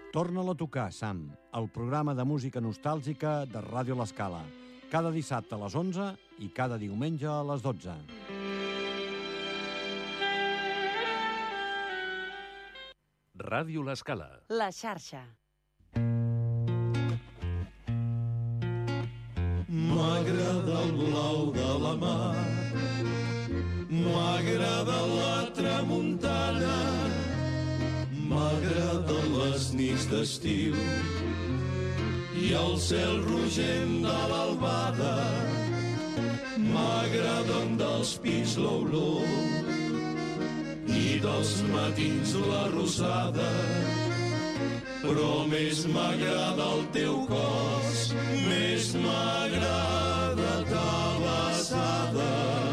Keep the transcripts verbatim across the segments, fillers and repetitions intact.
Torna-la a tocar, Sam, el programa de música nostàlgica de Ràdio L'Escala. Cada dissabte a les onze i cada diumenge a les dotze. Ràdio L'Escala. La xarxa. M'agrada el blau de la mar, m'agrada la tramuntana, m'agraden les nits d'estiu i el cel rogent de l'albada, m'agraden dels pins l'olor i dels matins la rosada, però més m'agrada el teu cos, més m'agrada ta besada.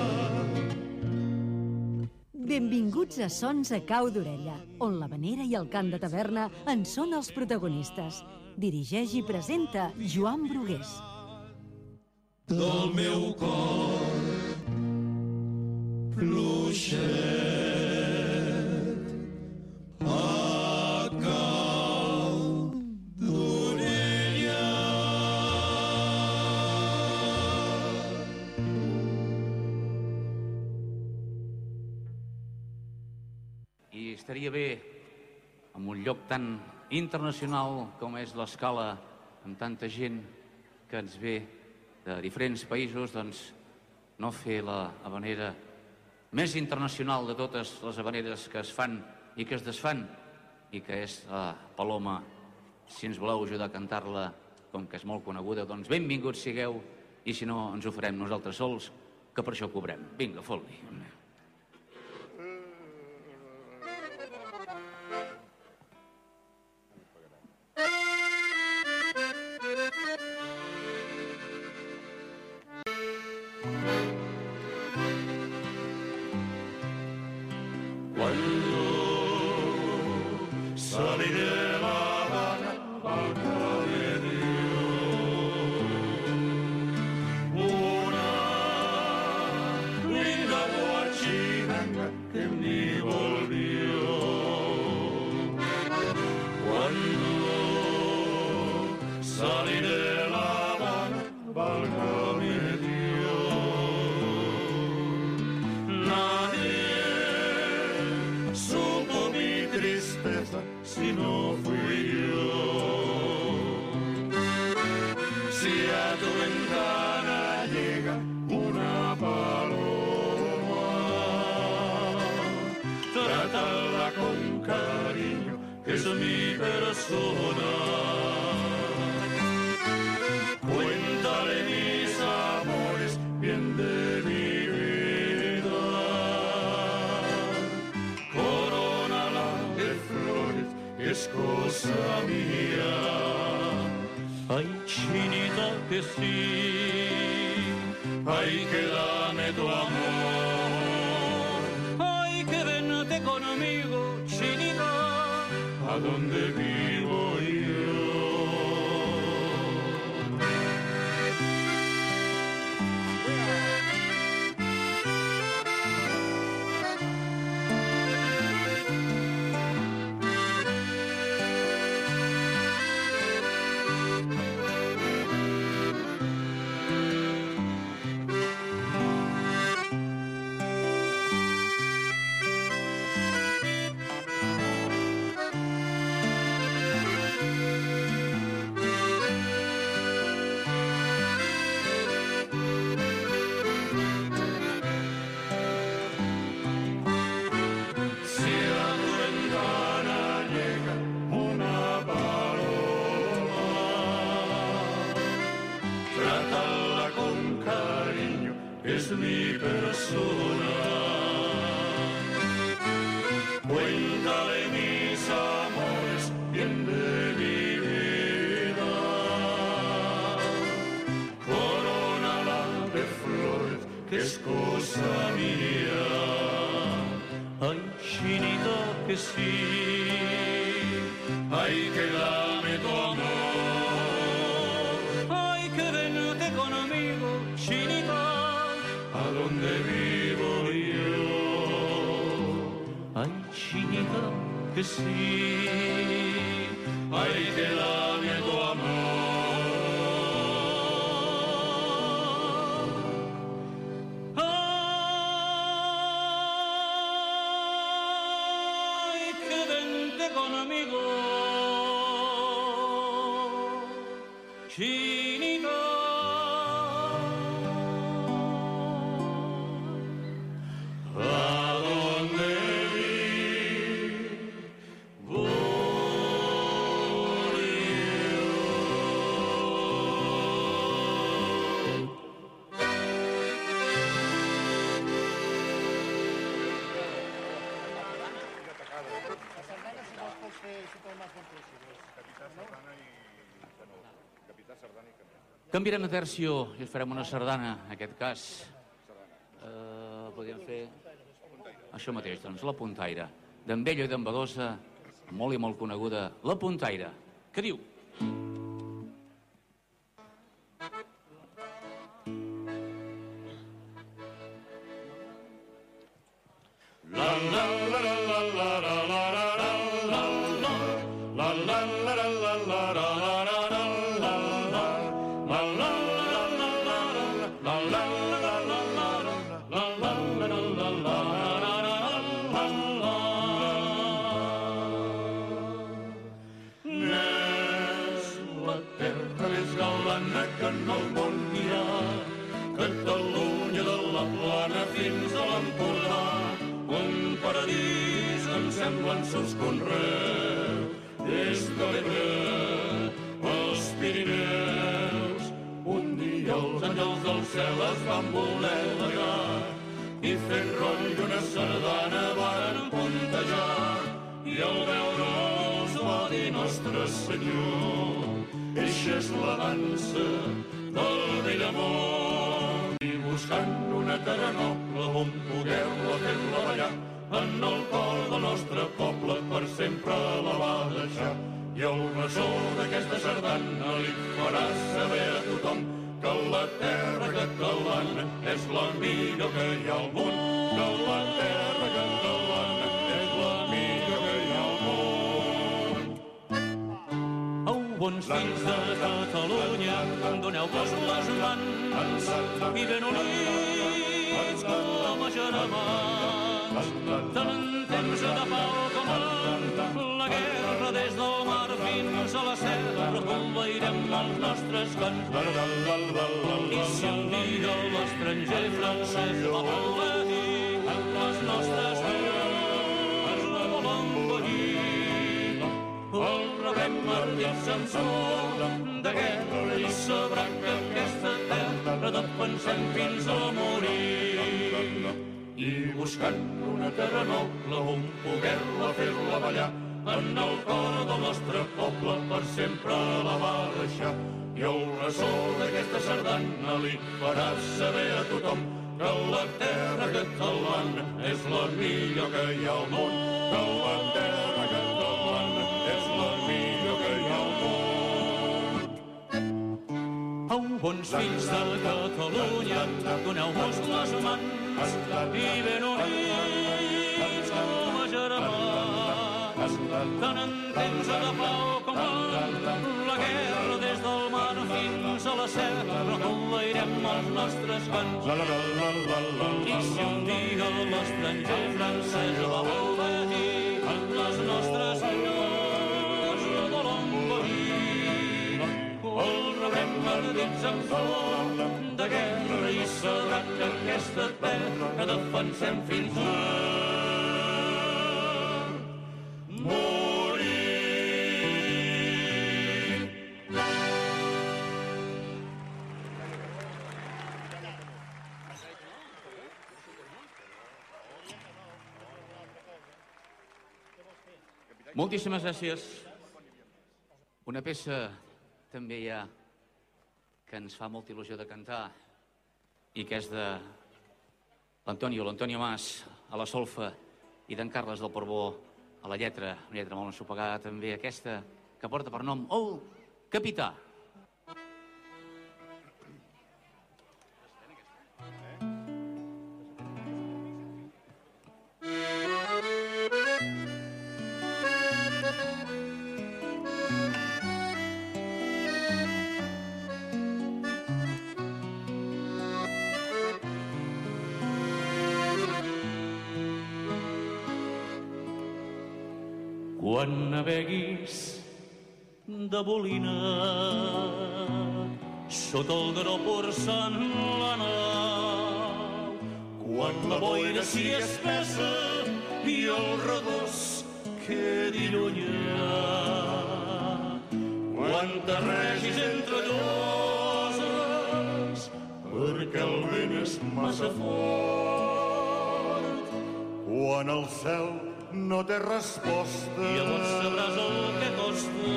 Benvinguts a Sons a Cau d'Orella, on l'havanera i el cant de taverna en són els protagonistes. Dirigeix i presenta Joan Brugués. Del meu cor, fluixet, a cau d'orella. I estaria bé, en un lloc tan internacional com és l'Escala, amb tanta gent que ens ve de diferents països, doncs no fer la havanera més internacional de totes les havaneres que es fan i que es desfan, i que és la Paloma. Si ens voleu ajudar a cantar-la, com que és molt coneguda, doncs benvinguts sigueu, i si no ens ho farem nosaltres sols, que per això cobrem. Vinga, fot-li. Ay, chinita, que sí, ahí queda viejo amor. Ay, que vente conmigo, Chinita. Canviarem de tercio i farem una sardana, en aquest cas. Eh, podríem fer això mateix, doncs, la puntaire. D'en Bello i d'en Badosa, molt i molt coneguda, la puntaire. Què diu? La la la la la la la la la la la la la la la la. Que en el món hi ha Catalunya de la Plana fins a l'Empordà, un paradís em semblen seus conreus, des de l'Ebre als Pirineus. Un dia els àngels del cel es van voler alegar i fent roll una sardana varen puntejar, i al veure'ls va dir Nostre Senyor, eixa és la dansa del vell amor. I buscant una terra noble on poder-la fer-la ballar, en el cor del nostre poble per sempre la va deixar. I el ressò d'aquesta sardana li farà saber a tothom que la terra catalana és la millor que hi ha al món, que la terra catalana és la millor que hi ha al món. Bons fills de Catalunya, doneu-vos les mans i ben units com a germans. Tant en temps de pau com en la guerra, des del mar fins a la serra, conveirem els nostres cants. I si un dia l'estranger francès va voler dir, les nostres veus la volen venir. El rebem martits amb sort de guerra i sabrà que aquesta terra defensem fins a morir. I buscant una terra noble on poder-la fer-la ballar, en el cor del nostre poble per sempre la va deixar. I el ressò d'aquesta sardana li farà saber a tothom que la terra catalana és la millor que hi ha al món, que la terra catalana és la millor que hi ha al món. Au, bons fills de Catalunya, doneu-vos les mans i ben units com a germans. Tant en temps de pau com en la guerra, des del mar fins a la serra, conveirem els nostres cants. I si un dia l'estranger francès va voler dir, les nostres veus la volen venir. El rebem ardits amb flor de guerra i sabrà que aquesta terra defensem fins a morir. Moltíssimes gràcies. Una peça també hi ha que ens fa molta il·lusió de cantar i que és de l'Antonio, l'Antonio Mas a la solfa i d'en Carles del Porbó a la lletra, una lletra molt ensopegada també, aquesta que porta per nom El Capità. quan naveguis de bolina sota el grau porçant la nau, quan la boira s'hi espessa i el redós quedi llunyà, quan te regis entre lloses perquè el vent és massa fort, quan el cel no té resposta, llavors sabràs el que costa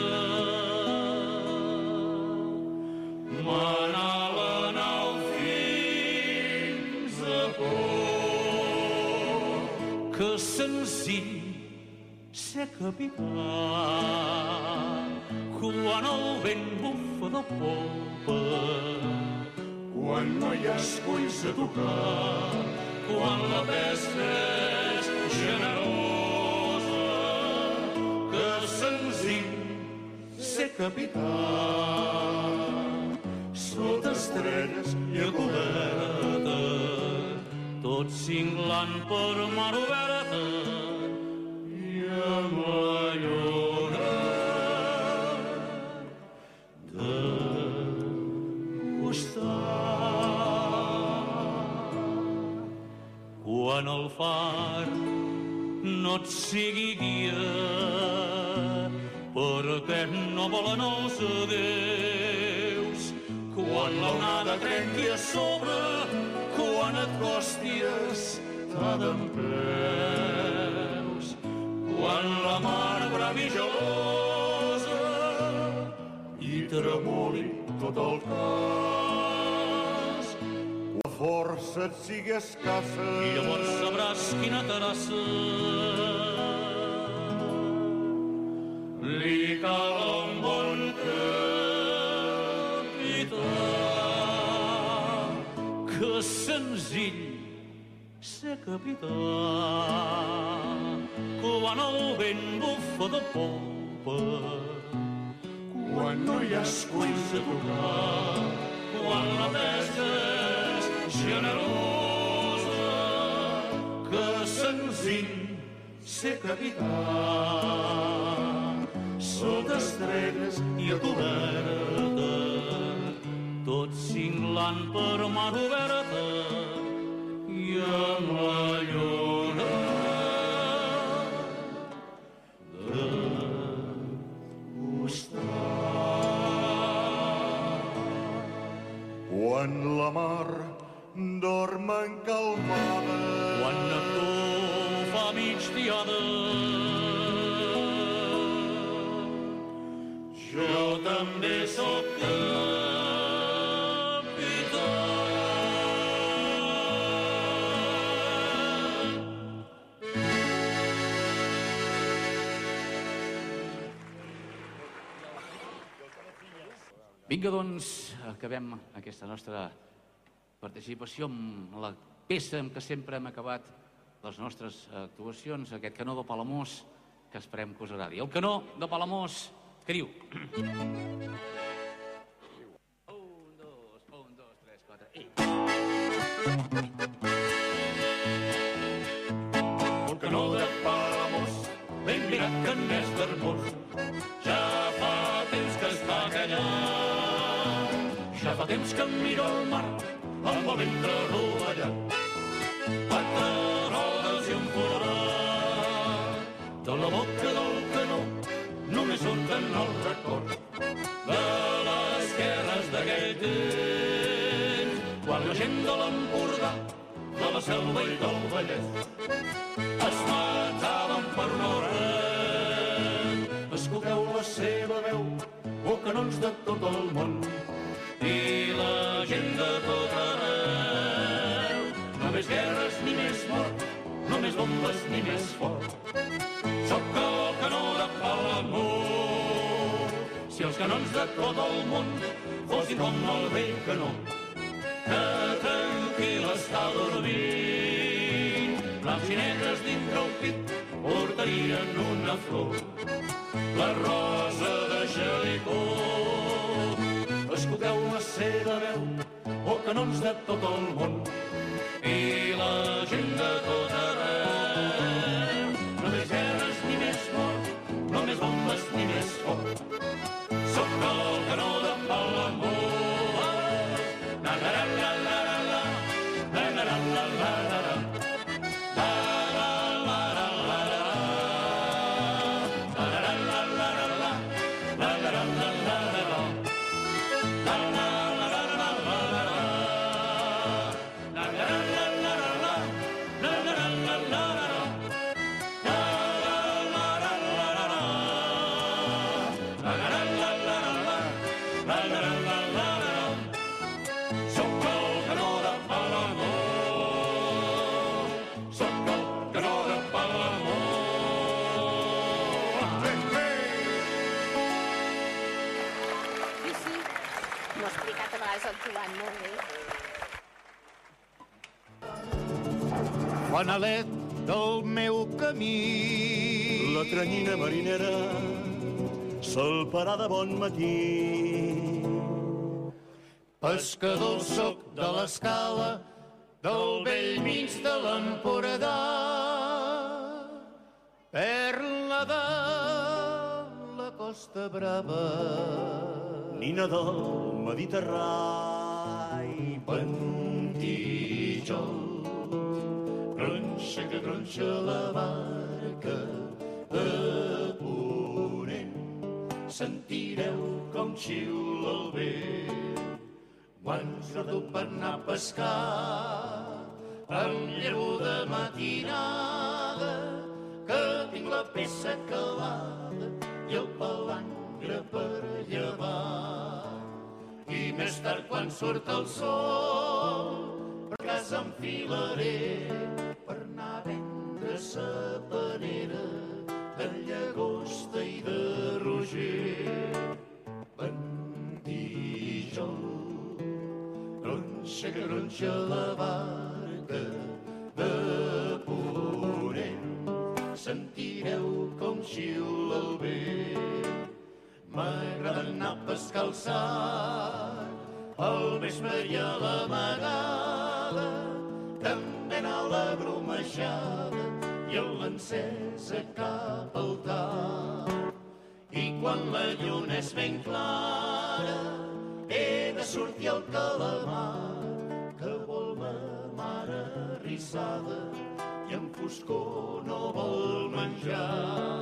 manar la nau fins a port. Que senzill ser capità quan el vent bufa de popa, quan no hi ha esculls a tocar, quan la pesca és generosa. Que senzill ser capità sota estrelles i a coberta, tot cinglant per mar oberta i amb la lluna de costat. Quan el far no et sigui guia, perquè no volen els adeus, quan l'onada trenqui a sobre, quan et costi estar dempeus, quan la mar bravi gelosa i tremoli tot el cas, la força et sigui escassa i llavors sabràs quina terassa li cal a un bon capità. Que senzill ser capità quan el vent bufa de popa, quan no hi ha esculls a tocar, quan la pesca és generosa. Que senzill ser capità sota estrelles i a coberta, tot cinglant per mar oberta i amb la lluna de costat. Quan la mar dorm encalmada, quan Neptú fa migdiada, jo també sóc capità. Vinga, doncs, acabem aquesta nostra participació amb la peça amb què sempre hem acabat les nostres actuacions, aquest canó de Palamós, que esperem que us agradi. El canó de Palamós, que diu... Un, dos, un, dos, tres, quatre, i... el canó de Palamós, ben mirat que n'és d'hermós, ja fa temps que està callat, ja fa temps que mira el mar amb el ventre rovellat, quatre rodes i un forat, de la boca del canó només surten el record de les guerres d'aquell temps, quan la gent de l'Empordà, de la Selva i del Vallès es mataven per no res. Escolteu la seva veu, o canons de tot el món, i la gent de tot arreu. No més guerres ni més mort, no més bombes ni més foc. Soc el canó de Palamós. Si els canons de tot el món fossin com el vell canó, que tranquil està dormint, blancs i negres dintre el pit portarien una flor, la rosa de Jericó. Escolteu la seva veu, o canons de tot el món, i la gent de tot arreu. No més guerres ni més mort, Gràcies, el Joan, molt bé. Fanalet del meu camí. La tranyina marinera salparà de bon matí. Pescador soc de l'escala, del vell mig de l'Empordà. Perla de la Costa Brava, nina del Mediterrani. Pentijol, gronxa que gronxa la barca de ponent. Sentireu com xiula el vent quan surto per anar a pescar amb lleró de matinada, que tinc la peça calada i el palangre per llevar. I més tard, quan surt el sol, per casa enfilaré per anar a vendre sa panera de llagosta i de roger. Pentijol, gronxa que gronxa la barca de ponent. Sentireu com xiula el vent. M'agrada anar a pescar al sac, al vespre i a l'amagada, també anar a la bromejada i a l'encesa cap al tard. I quan la lluna és ben clara, he de sortir al calamar, que vol ma mare rissada i en foscor no vol menjar.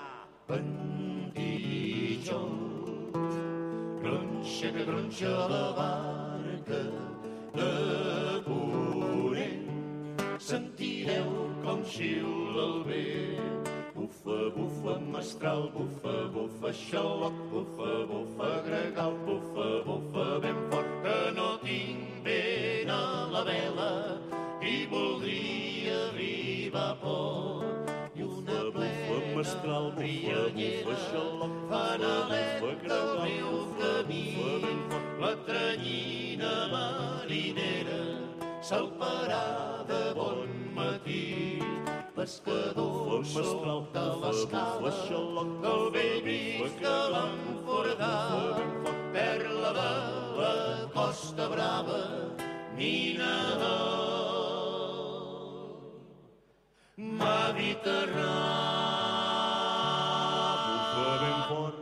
Pentijol, gronxa que gronxa la barca de ponent. Sentireu com xiula el vent. Bufa, bufa, mestral, bufa, bufa, xaloc, bufa, bufa, gregal, bufa, bufa, ben fort, que no tinc vent a la vela i voldria arribar a port. I una plena riallera, fanalet del meu camí, la tranyina marinera salparà de bon matí. Pescador soc de l'escala, del vell mig de l'Empordà, perla de la Costa Brava, nina del Mediterrani. Bufa ben fort.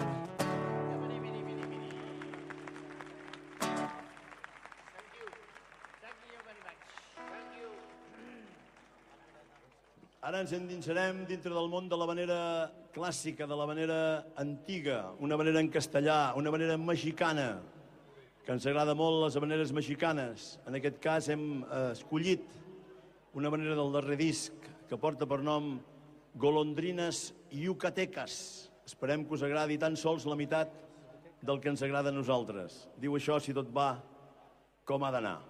Ara ens endinsarem dintre del món de la manera clàssica, de la manera antiga, una manera en castellà, una manera mexicana, que ens agrada molt les maneres mexicanes. En aquest cas hem eh, escollit una manera del darrer disc que porta per nom Golondrines Yucatecas. Esperem que us agradi tan sols la meitat del que ens agrada a nosaltres. Diu això, si tot va com ha d'anar.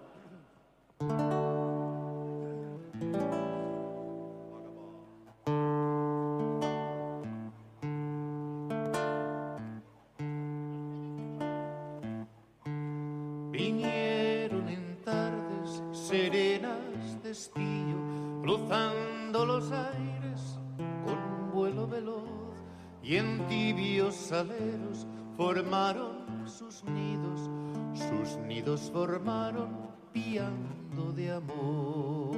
Vinieron en tardes serenas de estío, cruzando los aires con vuelo veloz, y en tibios aleros formaron sus nidos, sus nidos formaron piando de amor.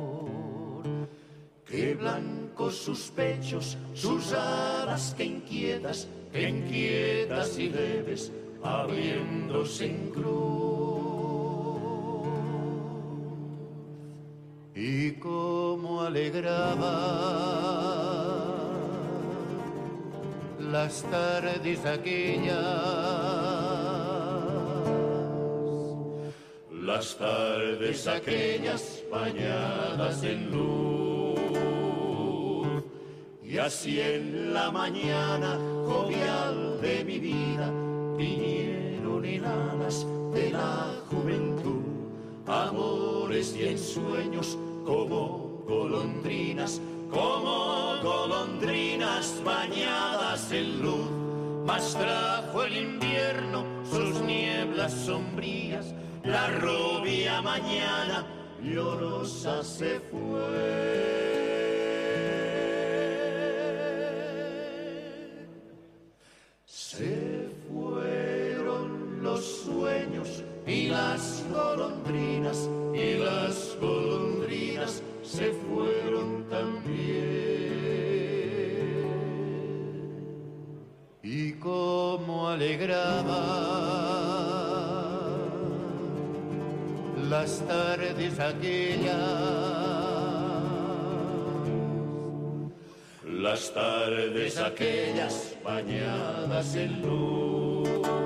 Qué blancos sus pechos, sus alas, que inquietas, que inquietas y leves, abriéndose en cruz. Y cómo alegraba las tardes aquellas, las tardes aquellas bañadas en luz. Y así en la mañana jovial de mi vida vinieron en alas de la juventud, amores y ensueños como golondrinas, como golondrinas bañadas en luz. Mas trajo el invierno sus nieblas nieblas sombrías, la rubia mañana llorosa se fue. Se fueron los sueños y las golondrinas, y las golondrinas se fueron también. Y cómo alegraba las tardes aquellas, las tardes aquellas bañadas en luz,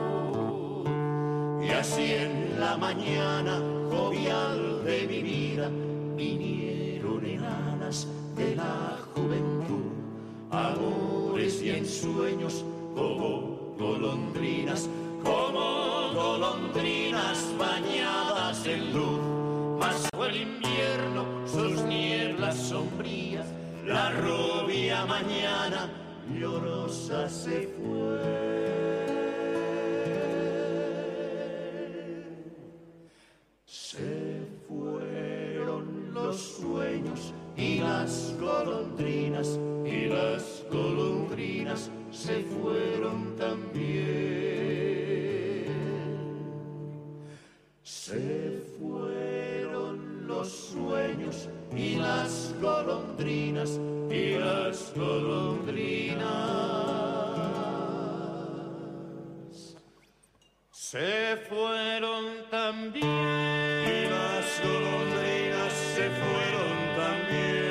y así en la mañana jovial de mi vida vinieron enanas de la juventud, amores y ensueños como golondrinas, como golondrinas bañadas en luz. Mas fue el invierno, sus nieblas sombrías, la rubia mañana llorosa se fue. Se fueron los sueños y las golondrinas, y las golondrinas se fueron también. Se fueron los sueños y las golondrinas, y las golondrinas se fueron también. Y las golondrinas se fueron también.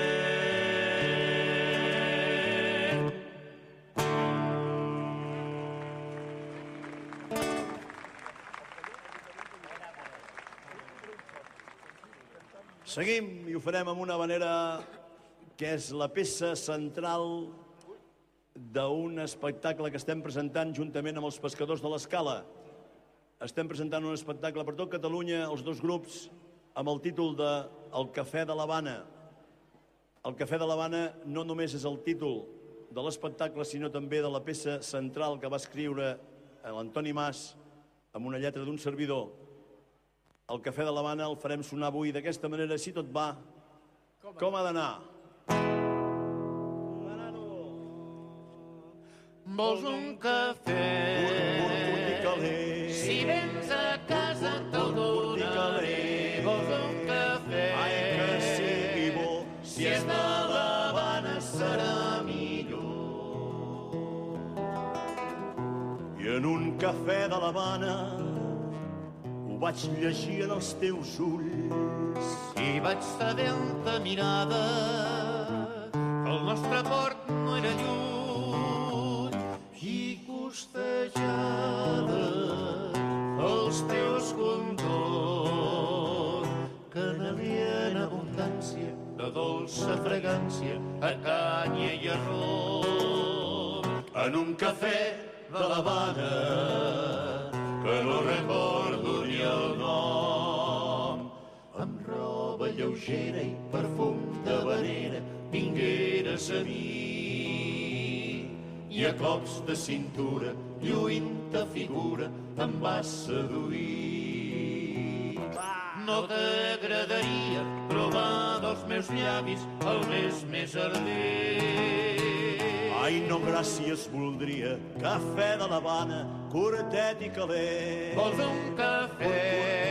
Seguim i ho farem amb una manera que és la peça central d'un espectacle que estem presentant juntament amb els pescadors de l'Escala. Estem presentant un espectacle per tot Catalunya, els dos grups, amb el títol de El Cafè de l'Havana. El Cafè de l'Havana no només és el títol de l'espectacle, sinó també de la peça central que va escriure l'Antoni Mas amb una lletra d'un servidor. El Cafè de l'Havana el farem sonar avui d'aquesta manera, si tot va, com ha d'anar? Vols un cafè? Si vens a casa te'l donaré. Vols un cafè? Ai, que sigui bo. Si és de l'Havana serà millor. I en un cafè de l'Havana ho vaig llegir en els teus ulls i vaig saber-te mirada que el nostre port no era lluny i costejada els teus contorns que n'havien abundància de dolça fragància a canya i arròs en un cafè de l'Havana que no recordo ni el nom amb roba lleugera i perfum d'havanera vingueres a mi i a cops de cintura lluint-te figura em vas seduir. No t'agradaria provar dels meus llavis el més més ardent? Ai, no, gràcies, voldria cafè de l'Havana, curtet i calent. Vols un cafè?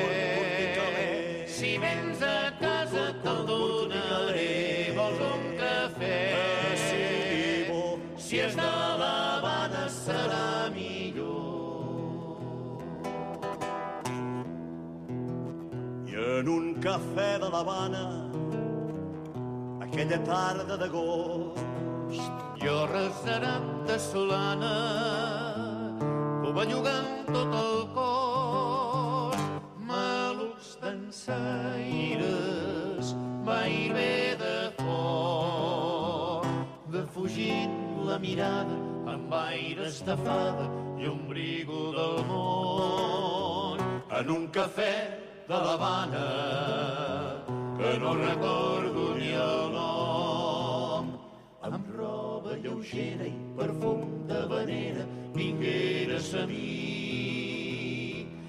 Si vens a casa te'l donaré. Vols un cafè? Sí, bo. Si és de l'Havana serà millor. I en un cafè de l'Havana, aquella tarda d'agost, jo reserat de solana, t'ho bellugant tot el cos, malucs dansaires, gairebé de foc, defugint la mirada amb aires de fada i ombrigo del món. En un cafè de l'Havana, que no recordo ni el nom, amb roba lleugera i perfum d'havanera vingueres a mi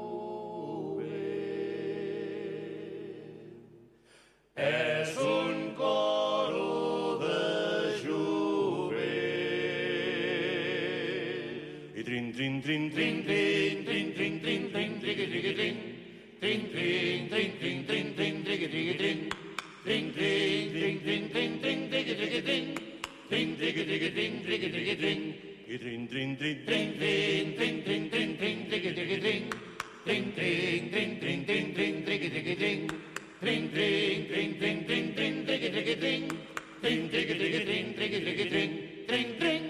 trin, trin, trin, trin, trin, trin, trin, trin, trin, trigui, trigui, trin. Trin, trin, trin, trin, trin, trin, trigui, trigui, trin. Trin, trin, trin, trin, trin, trin, trigui, trigui, trin. Trin, trigui, trigui, trin, trigui, trigui, trin. I trin, trin, trin, trin, trin, trin, trin, trin, trin, trigui, trigui, trin. Trin, trin, trin, trin, trin, trin, trigui, trigui, trin. Trin, trin, trin, trin, trin, trin, trigui, trigui, trin. Trin, trigui, trigui, trin, trigui, trigui, trin. Trin, trin.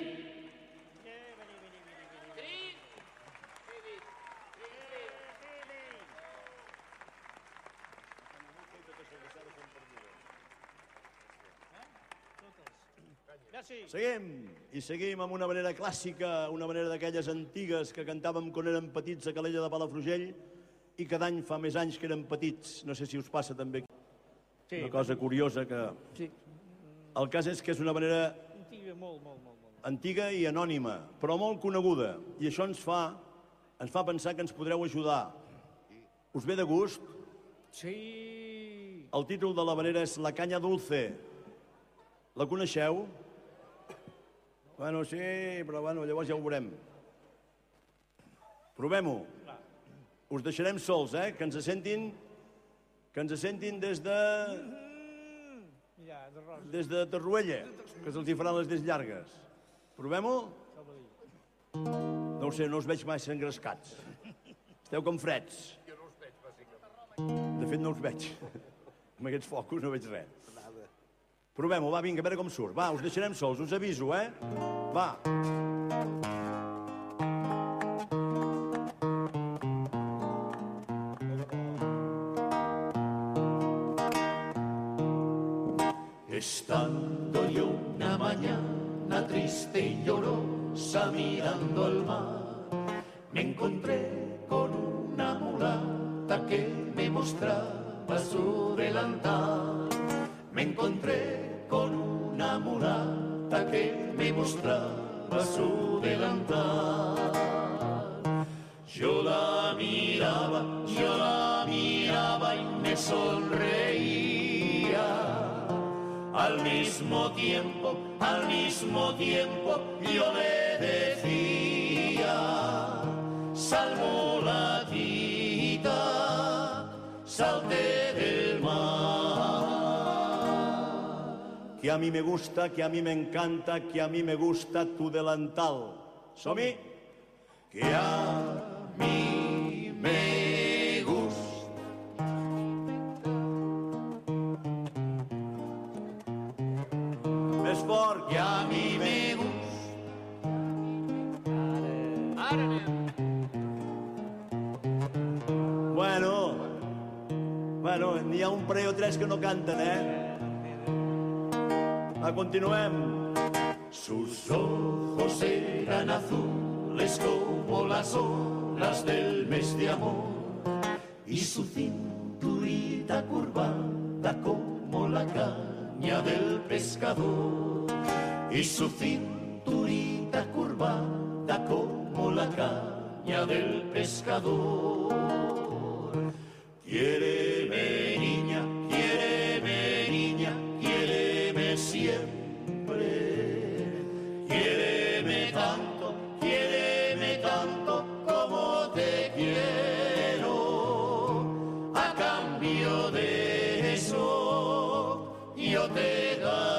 Seguim, i seguim amb una manera clàssica, una manera d'aquelles antigues que cantàvem quan érem petits a Calella de Palafrugell i cada any fa més anys que érem petits. No sé si us passa també una cosa curiosa que... El cas és que és una manera antiga i anònima, però molt coneguda, i això ens fa, ens fa pensar que ens podreu ajudar. Us ve de gust? Sí. El títol de la manera és La canya dulce. La coneixeu? Bueno, sí, però bueno, llavors ja ho veurem. Provem-ho. Us deixarem sols, eh? Que ens sentin, que ens sentin des de... des de Torroella, que se'ls hi faran les dents llargues. Provem-ho? No ho sé, no us veig mai engrescats. Esteu com freds. Jo no us veig, bàsicament. De fet, no us veig. Amb aquests focus no veig res. Provem-ho, va, vinga, a veure com surt. Va, us deixarem sols, us aviso, eh? Va. Estando yo una mañana triste y llorosa mirando al mar, me encontré con una mulata que me mostraba su delantal. Me encontré con una mulata que me mostraba su delantal. Yo la miraba, yo la miraba y me sonreía. Al mismo tiempo, al mismo tiempo yo le decía: sal mulatita, salte del mar. Que a mí me gusta, que a mí me encanta, que a mí me gusta tu delantal. ¿Som-hi? Que a mí me gusta. Més fort. Que a mí me gusta. Ara anem. Bueno, bueno, n'hi ha un parell o tres que no canten, eh? Va, continuem. Sus ojos eran azules como las olas del mes de amor, y su cinturita curvada como la caña del pescador, y su cinturita curvada como la caña del pescador. Quiéreme, niña, quiéreme, niña, quiéreme siempre. Quiéreme tanto, quiéreme tanto como te quiero. A cambio de eso yo te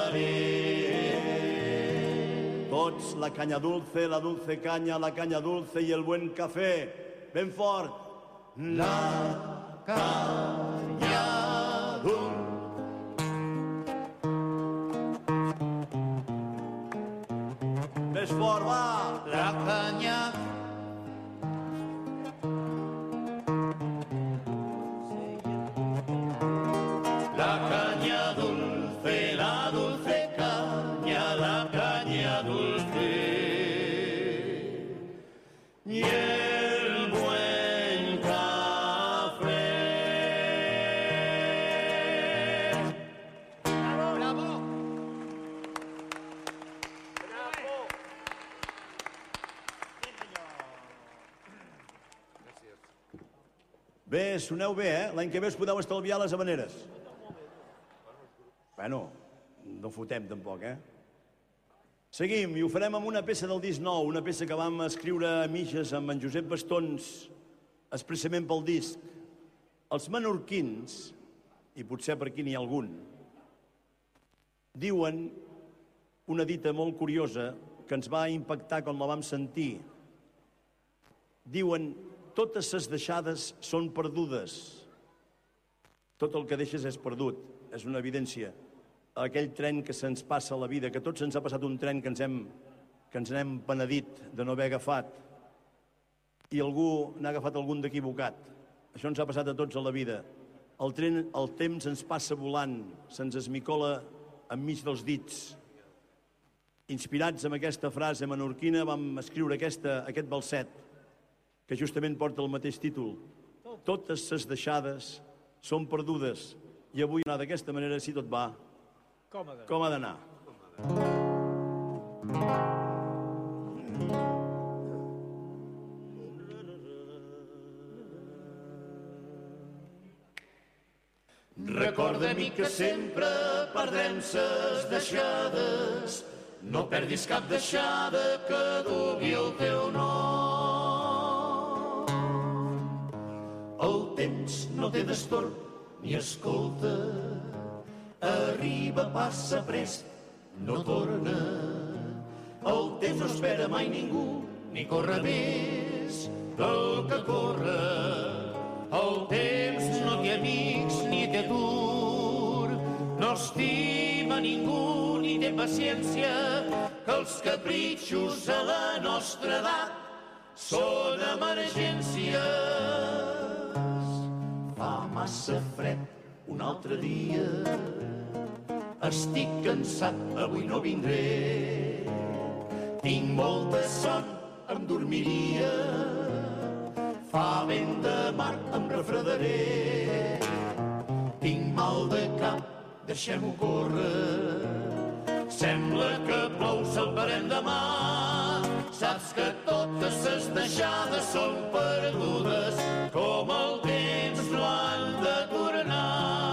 daré. Tots, la canya dulce, la dulce canya, la canya dulce i el buen cafè. Ben fort. La canya dulce. Més fort, va. La canya. La caña dulce, la dulce caña, la caña dulce. Y el buen café. ¡Bravo! ¡Bravo! Bé, soneu bé, eh? L'any que ve us podeu estalviar les havaneres. Bueno, no fotem tampoc, eh? Seguim, i ho farem amb una peça del disc nou, una peça que vam escriure a mitges amb en Josep Bastons, expressament pel disc. Els menorquins, i potser per aquí n'hi ha algun, diuen una dita molt curiosa que ens va impactar quan la vam sentir. Diuen, totes ses deixades són perdudes. Tot el que deixes és perdut, és una evidència. Aquell tren que se'ns passa a la vida, que tots ens ha passat un tren que ens hem, que ens n'hem penedit de no haver agafat, i algú n'ha agafat algun d'equivocat. Això ens ha passat a tots a la vida. El tren, el temps ens passa volant, se'ns esmicola enmig dels dits. Inspirats en aquesta frase menorquina vam escriure aquesta, aquest balset, que justament porta el mateix títol. Totes ses deixades són perdudes, i avui anar d'aquesta manera, si tot va, com ha d'anar. Recorda-m'hi que sempre perdrem ses deixades, no perdis cap deixada que dugui el teu nom. El temps no té destorb ni escolta, arriba, passa prest, no torna. El temps no espera mai ningú, ni corre més del que corre. El temps no té amics ni té atur, no estima ningú ni té paciència, que els capritxos a la nostra edat són emergències. Fa massa fred un altre dia, estic cansat, avui no vindré. Tinc molta son, em dormiria. Fa vent de mar, em refredaré. Tinc mal de cap, deixem-ho córrer. Sembla que plou, salvarem demà. Saps que totes ses deixades són perdudes, com el temps no han de tornar.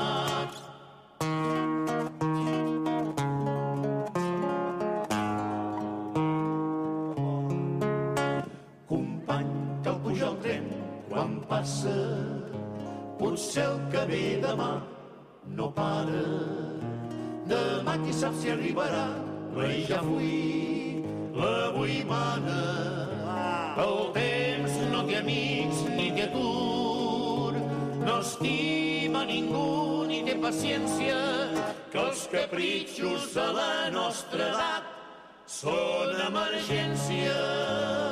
Quan passa, potser el que ve demà no para. Demà qui sap si arribarà, l'ahir ja fui, l'avui mana. El temps no té amics ni té atur, no estima ningú ni té paciència, que els capritxos a la nostra edat són emergències.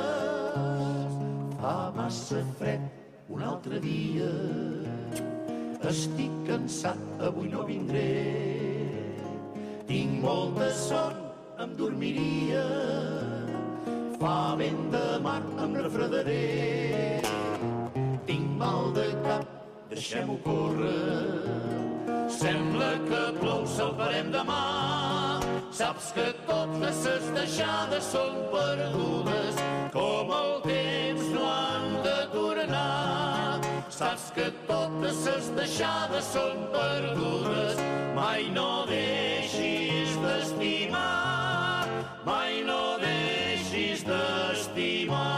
Fa massa fred un altre dia, estic cansat, avui no vindré. Tinc molta son, em dormiria. Fa vent de mar, em refredaré. Tinc mal de cap, deixem-ho córrer. Sembla que plou, salvarem demà. Saps que totes ses deixades són perdudes, com el temps no han de tornar. Saps que totes ses deixades són perdudes, mai no deixis d'estimar, mai no deixis d'estimar.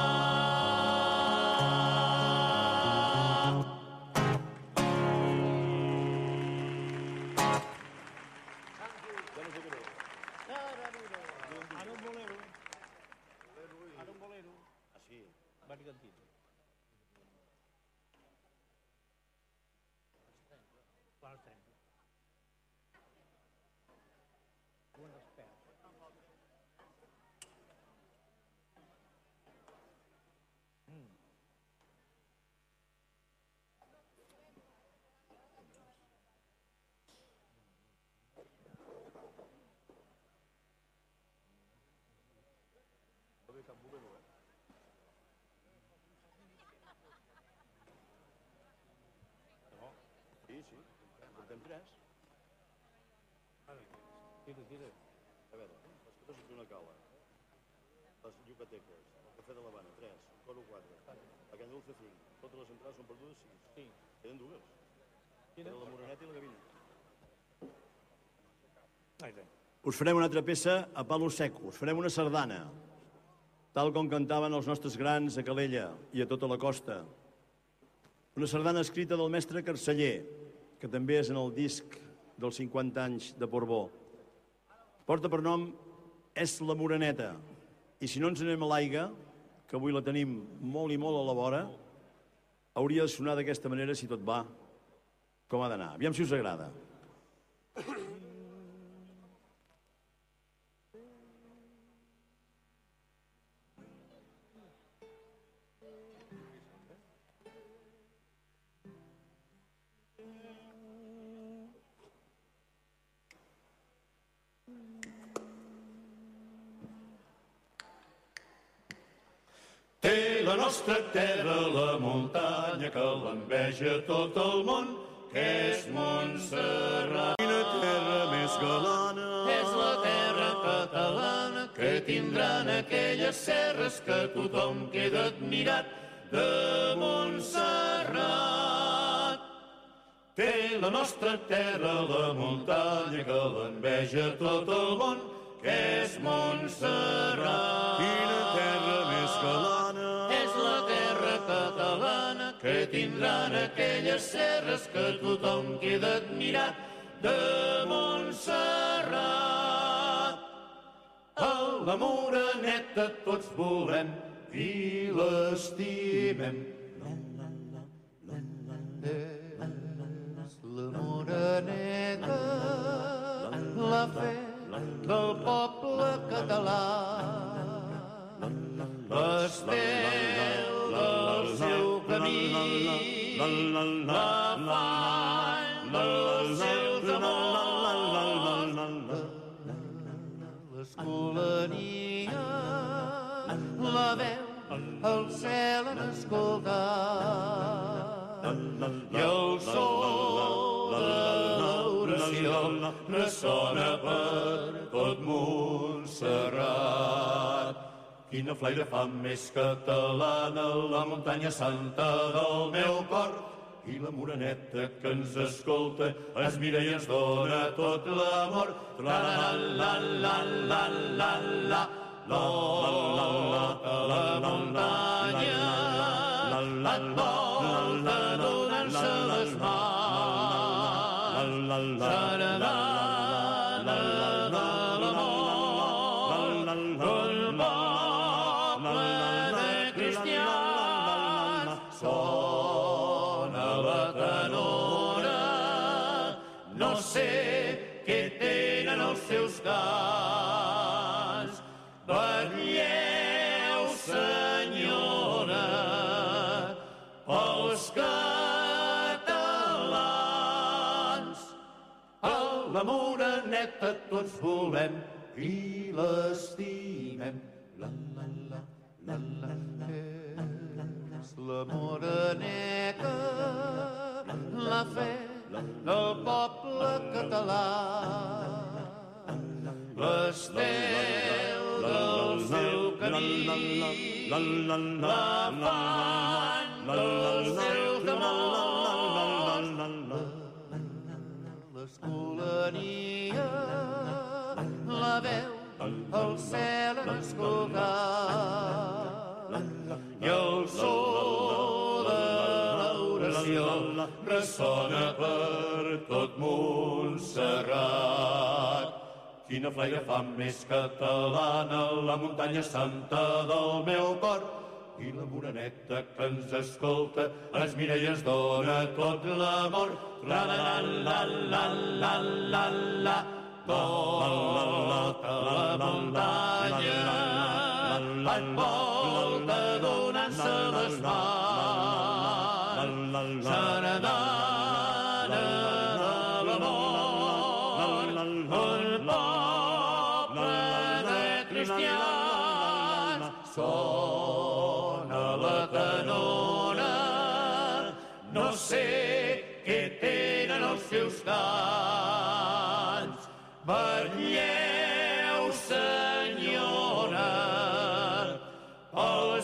Sí, sí, portem tres. Tira, tira. A veure, les coses d'una cala, les yucatecas, el cafè de l'Havana, tres, el coro, quatre, la canya dulce, cinc, totes les entrades són perdudes, sis. Sí. Queden dues. Queda la moreneta i la gavina. Ahí está. us farem una altra peça a palo seco, us farem una sardana, tal com cantaven els nostres grans a Calella i a tota la costa. Una sardana escrita del mestre Carceller, que també és en el disc dels cinquanta anys de Portbó. Porta per nom És la Moreneta, i si no ens anem a l'Aiga, que avui la tenim molt i molt a la vora, hauria de sonar d'aquesta manera, si tot va, com ha d'anar. Aviam si us agrada. Té la nostra terra la muntanya que l'enveja tot el món, que és Montserrat. Quina terra més galana és la terra catalana que tindran aquelles serres que tothom queda admirat de Montserrat. Té la nostra terra la muntanya que l'enveja tot el món, que és Montserrat. Quina terra més galana és la terra catalana que tindran aquelles serres que tothom queda admirat de Montserrat. A la Moreneta tots volem i l'estimem. És la Moreneta, la fe del poble català, l'estel del seu camí, l'afany dels seus amors, l'escolania, la veu al cel en escoltar, i el so de l'oració ressona per tot Montserrat. Quina flaire fa més catalana, la muntanya santa del meu cor, i la Moreneta que ens escolta es mira i ens dona tot l'amor. La-la-la-la-la-la-la, l'olota la muntanya et volta donant-se les mans, serenada de l'amor, d'un poble de cristians. Sona la tenora, no sé què tenen els seus cants. Vetlleu, senyora, pels catalans. A la Moreneta tots volem i l'estimem. La, la, la, la, la, és la Moreneta, la fe del poble català, l'estel del seu camí, l'afany dels seus amors, l'escolania, la veu al cel en escoltar, i el so de l'oració ressona per tot Montserrat. Quina flaire fa més catalana, la muntanya santa del meu cor, i la Moreneta que ens escolta ens mira i ens dona tot l'amor. La-la-la-la-la-la-la, tota la muntanya et volta donant-se les mans, serenada de l'amor, un poble de cristians. Sona la tenora, no sé què tenen els seus cants. Vetlleu, senyora, pels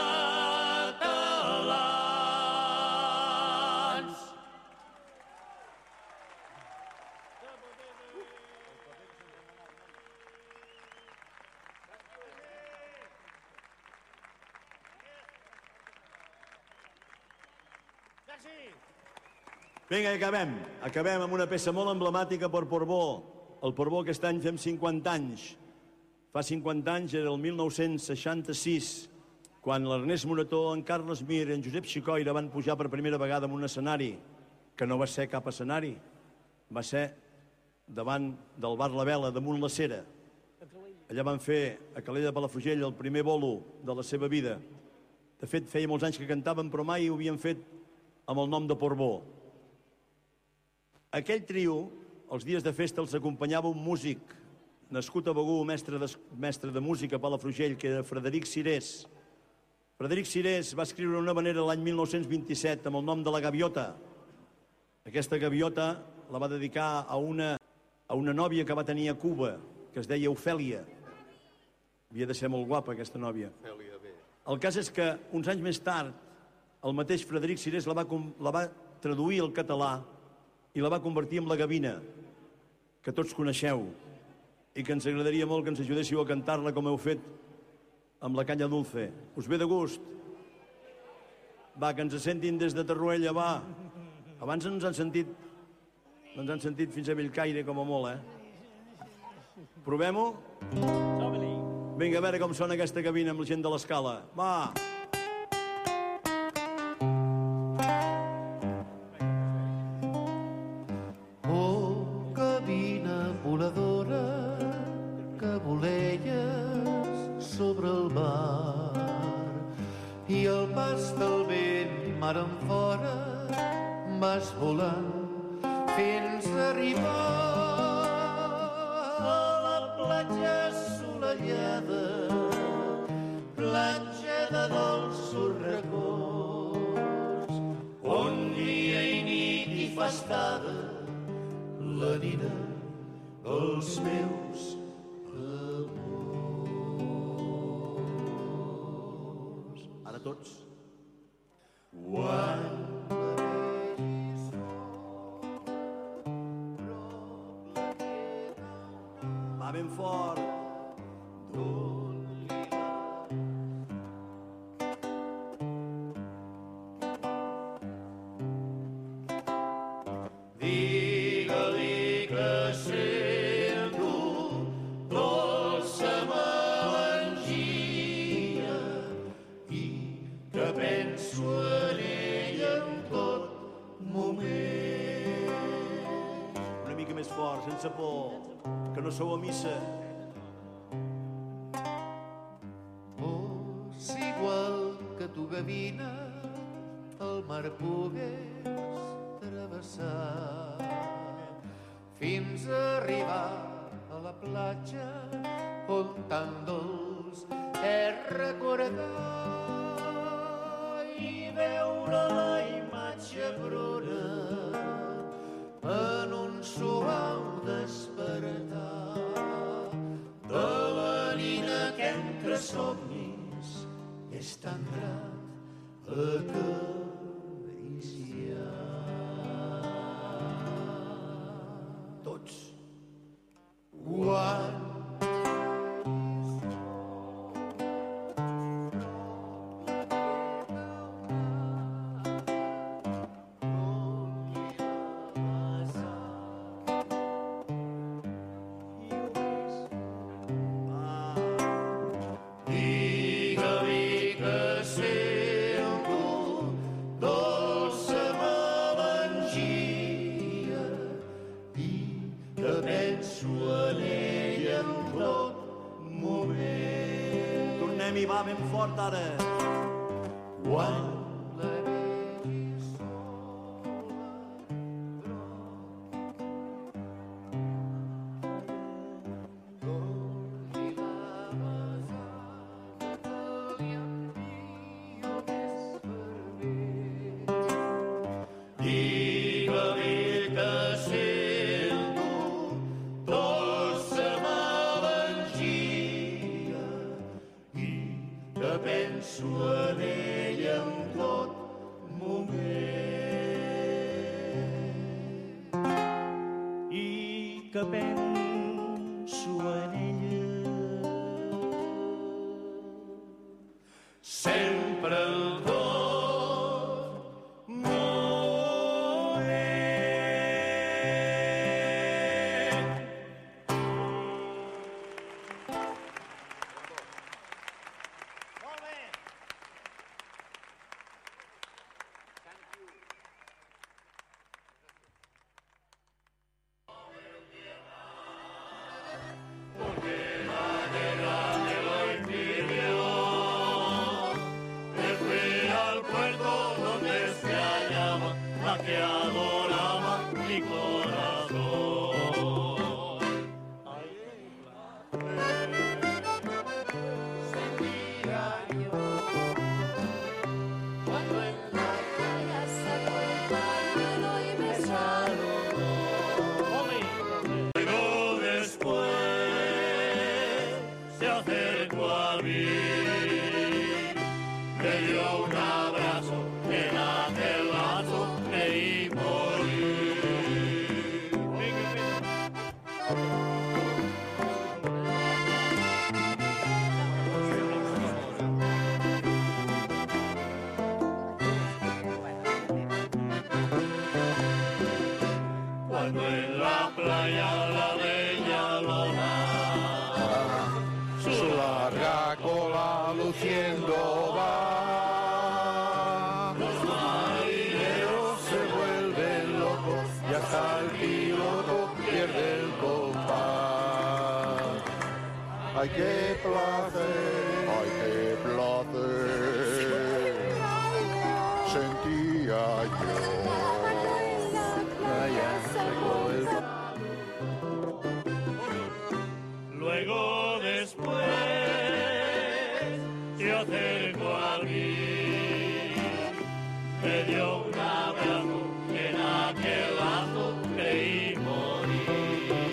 catalans. Vinga, acabem. Acabem amb una peça molt emblemàtica per Portbó. El Portbó aquest any fem cinquanta anys. Fa cinquanta anys, era el mil nou-cents seixanta-sis, quan l'Ernest Morató, en Carles Mir i en Josep Xicoira van pujar per primera vegada en un escenari, que no va ser cap escenari, va ser davant del bar La Vela, damunt la Cera. Allà van fer a Calella de Palafrugell el primer bolo de la seva vida. De fet, feia molts anys que cantaven, però mai ho havien fet amb el nom de Portbó. Aquell trio, els dies de festa, els acompanyava un músic nascut a Begur, mestre de, mestre de música a Palafrugell, que era Frederic Cirés. Frederic Cirés va escriure una manera l'any mil nou-cents vint-i-set amb el nom de La Gaviota. Aquesta gaviota la va dedicar a una, a una nòvia que va tenir a Cuba, que es deia Ofèlia. Havia de ser molt guapa, aquesta nòvia. El cas és que, uns anys més tard, el mateix Frederic Cirés la va, la va traduir al català i la va convertir en La Gavina, que tots coneixeu, i que ens agradaria molt que ens ajudéssiu a cantar-la com heu fet amb la canya dulce. Us ve de gust? Va, que ens sentin des de Torroella, va. Abans ens han sentit, ens han sentit fins a Bellcaire, com a molt, eh? Provem-ho? Vinga, a veure com sona aquesta cabina amb la gent de l'Escala. Va! Oh, cabina voladora que voleies sobre el mar i al pas del vent mar enfora vas volant fins a arribar a la platja assolellada, platja de dolços records, on dia i nit hi fa estada la nina dels meus amors. Ara tots. Quan va ben fort. Digue-li que sento dolça melangia i que penso en ell en tot moment. Una mica més fort, sense por, que no sou a missa. Oh, si igual que tu, gavina, el mar pogués travessar fins a arribar a la platja on tan dolç és recordar i veure la imatge bruna en un suau despertar de la nina que entre somnis és tan grat acariciar. Tots. Quan Tornem-hi, va, ben fort ara. Quan la vegis sola, doni la besada que li envio més fervent. Digue-li que sento dolça melangia i que penso en ell en tot moment. I que penso en ella sempre el tot moment. acercó a mí, me dio un abrazo, en aquel lazo creí morir. Cuando en la playa la bella lona, su larga cola luciendo va, los marineros se vuelven locos y hasta el piloto pierde el compás. ¡Ay, qué placer! ¡Ay, qué placer! Sentía yo. Luego después se acercó a mí, me dio un abrazo, en aquel lazo creí morir.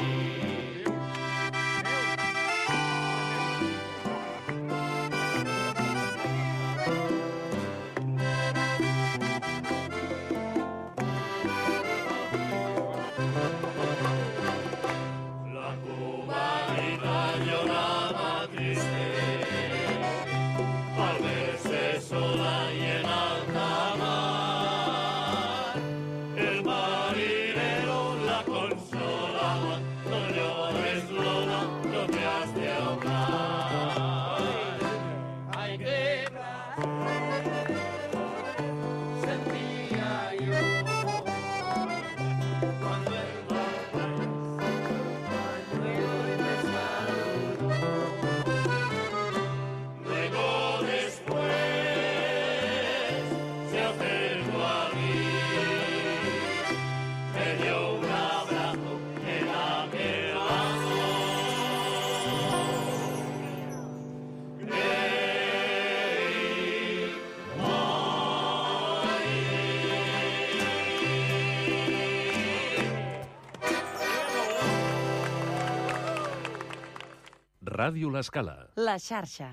Ràdio L'Escala. La xarxa.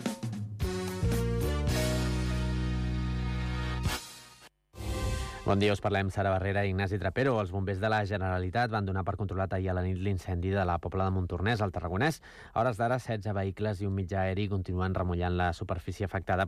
Bon dia, us parlem Sara Barrera i Ignasi Trapero. Els bombers de la Generalitat van donar per controlat ahir a la nit l'incendi de la Pobla de Montornès, al Tarragonès. A hores d'ara, setze vehicles i un mitjà aeri continuen remullant la superfície afectada